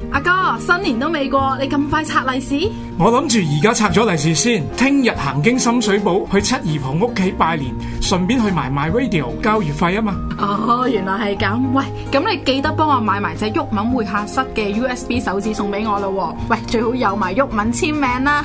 阿哥，新年都未過，你咁快拆利是？ 我諗住而家拆咗利是先，聽日行經深水埗去七姨婆屋企拜年，順便去埋 MyRadio 交月費啊嘛。 哦，原來係咁。喂，咁你記得幫我買埋隻毓民會客室嘅 USB 手指送俾我咯。喂，最好有埋毓民簽名啦。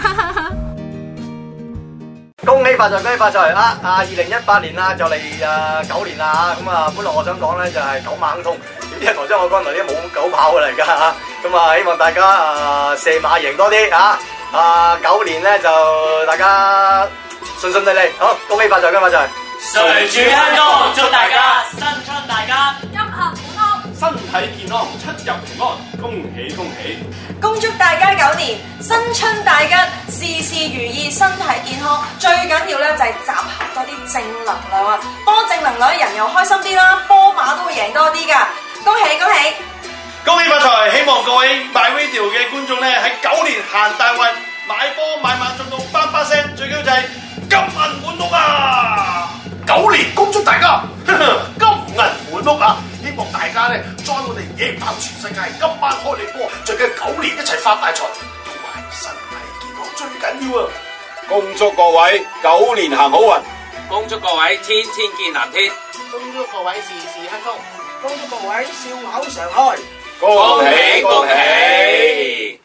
恭喜發財，恭喜發財啦！2018年啦，就嚟9年啦嚇。咁啊，本來我想講咧就係九馬亨通，點知頭先我講嚟啲冇狗跑嘅嚟㗎嚇。咁啊，希望大家射馬贏多啲嚇。9年咧就大家順順利利，好，恭喜發財，恭喜發財！ 誰主香江，祝大家新春大吉， 金合滿屋， 身體健康，出入平安，恭喜恭喜！ 恭祝大家9年新春大吉，事事如意，身體健康。最緊要咧就係集合多啲正能量啊！多正能量，人又開心啲啦，波馬都會贏多啲噶。恭喜恭喜！ 恭喜發財！希望各位 MyRadio 嘅觀眾咧喺9年行大運，買波買馬中到叭叭聲，最緊要就係金銀滿屋啊！9年恭祝大家金銀滿屋啊！希望大家咧在我哋贏爆全世界，今晚開你波，最緊9年一齊發大財，同埋身體健康最緊要啊！ 恭祝各位9年行好運， 恭祝各位天天見藍天， 恭祝各位事事亨通，恭祝各位笑口常開， 恭喜恭喜！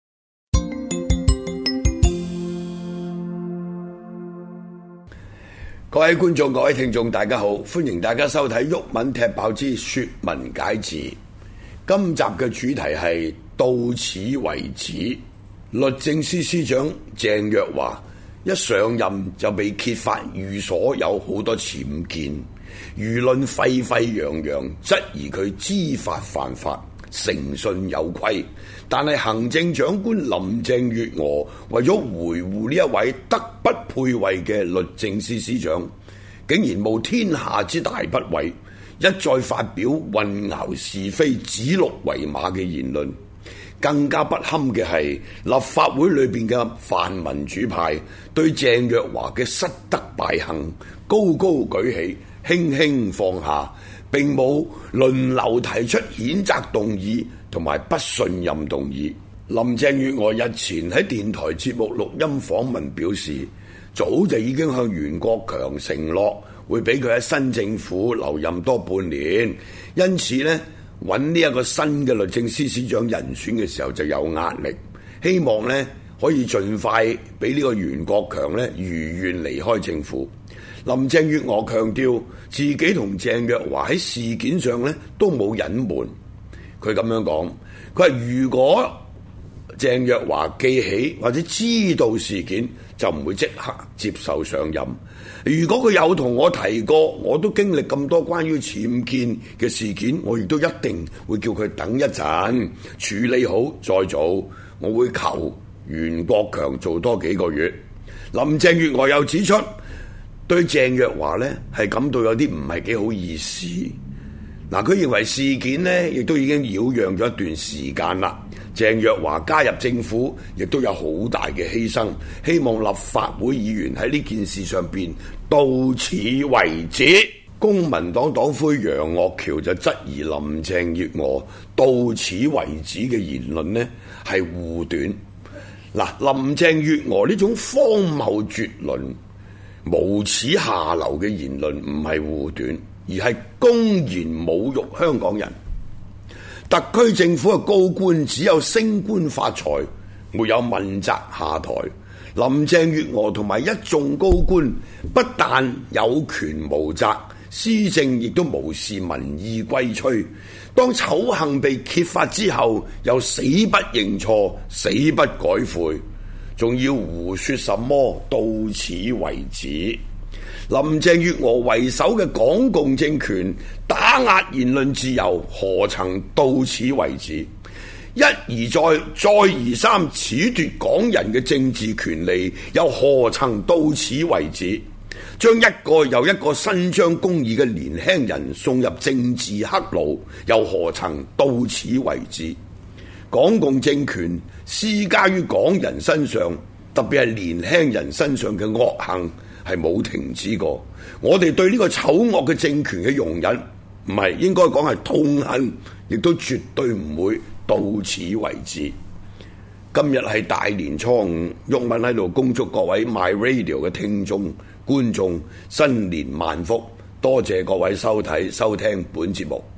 各位觀眾、各位聽眾，大家好，歡迎大家收睇《毓民踢爆之說文解字》。今集嘅主題係到此為止。律政司司長鄭若驊一上任就被揭發寓所有好多僭建，輿論沸沸揚揚，質疑佢知法犯法、誠信有虧。但係行政長官林鄭月娥為咗維護呢一位德不配位嘅律政司司長，竟然冒天下之大不韙，一再發表混淆是非、指鹿為馬嘅言論。更加不堪嘅係立法會裏邊嘅泛民主派對鄭若驊嘅失德敗行高高舉起，輕輕放下，並冇輪流提出譴責動議同埋不信任動議。林鄭月娥日前喺電台節目錄音訪問表示，早就已經向袁國強承諾會俾佢喺新政府留任多半年，因此呢，揾呢一個新嘅律政司司長人選嘅時候就有壓力，希望呢可以盡快俾呢個袁國強呢如願離開政府。林鄭月娥強調自己同鄭若驊喺事件上呢都冇隱瞞，佢咁樣講，佢話如果鄭若驊記起或者知道事件，就唔會即刻接受上任。如果佢有同我提過，我都經歷咁多關於僭建嘅事件，我亦都一定會叫佢等一陣，處理好再做。我會求袁國強做多幾個月。林鄭月娥又指出，對鄭若驊呢係感到有啲唔係幾好意思。佢認為事件呢亦都已經擾攘咗一段時間啦。鄭若驊加入政府亦都有好大嘅犧牲，希望立法會議員喺呢件事上邊到此為止。公民黨黨魁楊岳橋就質疑林鄭月娥到此為止嘅言論呢係護短。林鄭月娥呢種荒謬絕倫、無恥下流嘅言論唔係護短，而係公然侮辱香港人。特區政府嘅高官只有升官發財，沒有問責下台。林鄭月娥同埋一眾高官不但有權無責，施政亦都無視民意歸趨。當醜行被揭發之後，又死不認錯，死不改悔，仲要胡說什麼到此為止。林鄭月娥為首嘅港共政權打壓言論自由，何曾到此為止？一而再，再而三褫奪港人嘅政治權利，又何曾到此為止？將一個又一個伸張公義嘅年輕人送入政治黑牢，又何曾到此為止？港共政權施加於港人身上，特別係年輕人身上嘅惡行係冇停止過。我哋對呢個醜惡嘅政權嘅容忍唔係應該講係痛恨，亦都絕對唔會到此為止。今日係大年初五，毓民喺度恭祝各位 My Radio 嘅聽眾觀眾新年萬福，多謝各位收睇收聽本節目。